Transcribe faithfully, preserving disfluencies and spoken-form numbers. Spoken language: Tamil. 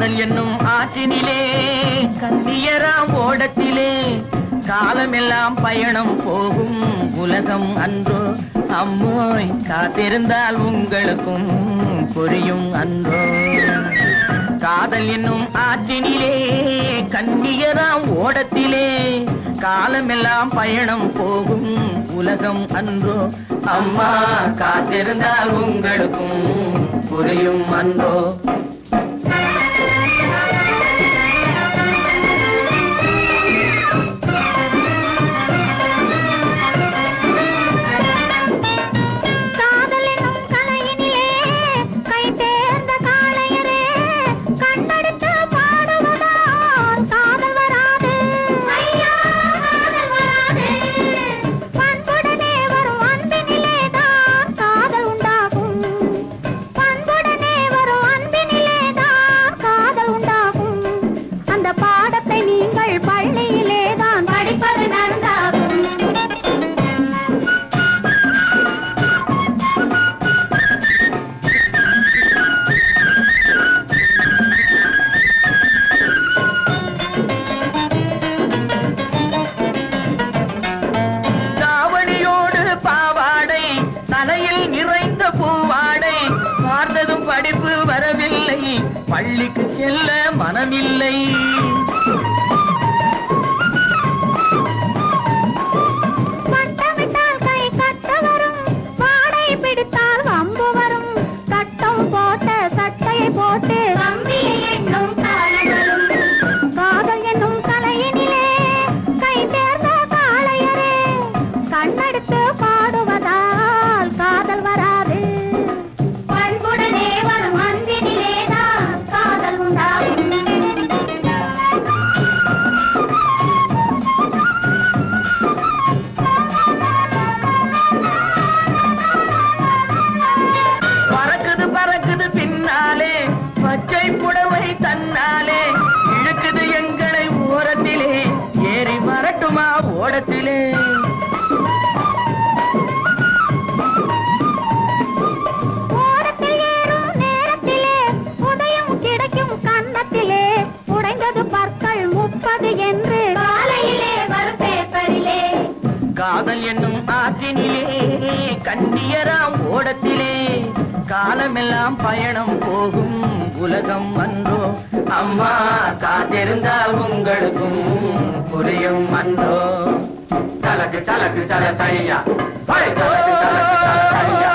காதல் என்னும் ஆற்றினிலே கண்ணியராம் ஓடத்திலே காலமெல்லாம் பயணம் போகும் உலகம் அன்றோ அம்மோய் காத்திருந்தால் உங்களுக்கும் புரியும் அன்றோ காதல் என்னும் ஆற்றினிலே கண்ணியராம் ஓடத்திலே காலமெல்லாம் பயணம் போகும் உலகம் அன்றோ அம்மா காத்திருந்தால் உங்களுக்கும் புரியும் அன்றோ பள்ளிக்கு செல்ல மனமில்லை பட்டமிட்டால் கை கட்ட வரும் வாடை பிடித்தால் வம்பு வரும் சட்டம் போட்ட சட்டையை போட்டு கம்பியை எண்ணும் காலம் வரும் காதல் என்னும் கலையினிலே கை தேர்ந்த காளையரே கண்ணெடுத்து பாடுவதால் காதல் வராது பண்புடனே வரும் அன்பினிலே பறக்குது பறக்குது பின்னாலே பச்சை புடவை தன்னாலே இழுக்குது எங்களை ஓரத்திலே ஏறி வரட்டுமா ஓடத்திலே ஓடத்தில் ஏறும் நேரத்திலே உதயம் கிடைக்கும் கன்னத்திலே உடைந்தது பற்கள் முப்பது என்று காலையிலே வரும் பேப்பரிலே காதல் என்னும் ஆற்றினிலே கண்ணியராம் ஓடத்திலே காலமெல்லாம் பயணம் போகும் உலகம் அன்றோ அம்மா காத்திருந்தால் உங்களுக்கும் புரியும் அன்றோ தலக்கு தலக்கு தல தையா தலக்கு தலக்கு தல தையா